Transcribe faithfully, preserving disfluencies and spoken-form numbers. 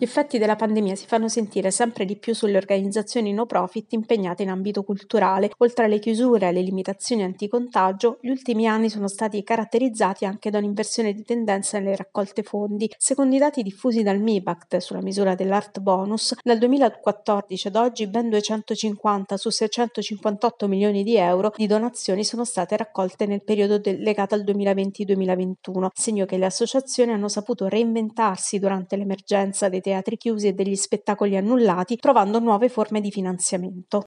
Gli effetti della pandemia si fanno sentire sempre di più sulle organizzazioni no profit impegnate in ambito culturale. Oltre alle chiusure e alle limitazioni anticontagio, gli ultimi anni sono stati caratterizzati anche da un'inversione di tendenza nelle raccolte fondi. Secondo i dati diffusi dal MIBACT sulla misura dell'Art Bonus, dal duemilaquattordici ad oggi ben duecentocinquanta su seicentocinquantotto milioni di euro di donazioni sono state raccolte nel periodo del- legato al duemilaventi duemilaventuno, segno che le associazioni hanno saputo reinventarsi durante l'emergenza dei teatri chiusi e degli spettacoli annullati, trovando nuove forme di finanziamento.